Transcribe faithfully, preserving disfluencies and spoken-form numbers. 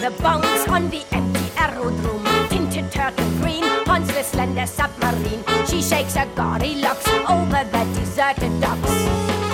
the bounce on the empty aerodrome. Tinted turtle green, Hans the slender submarine. She shakes her Goldilocks